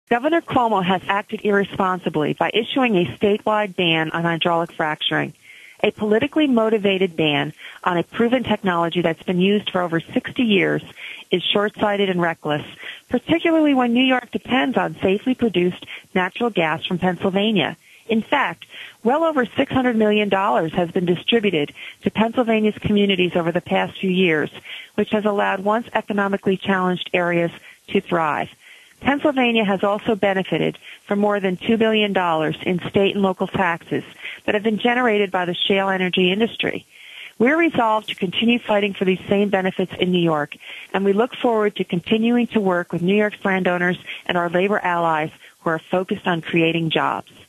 Governor Cuomo has acted irresponsibly by issuing a statewide ban on hydraulic fracturing. A politically motivated ban on a proven technology that's been used for over 60 years is short-sighted and reckless, particularly when New York depends on safely produced natural gas from Pennsylvania. In fact, well over $600 million has been distributed to Pennsylvania's communities over the past few years, which has allowed once economically challenged areas to thrive. Pennsylvania has also benefited from more than $2 billion in state and local taxes that have been generated by the shale energy industry. We're resolved to continue fighting for these same benefits in New York, and we look forward to continuing to work with New York's landowners and our labor allies who are focused on creating jobs.